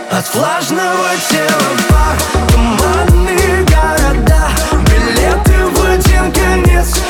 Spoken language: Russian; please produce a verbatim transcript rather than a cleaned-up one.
От влажного тела пах, туманные города, билеты в один конец.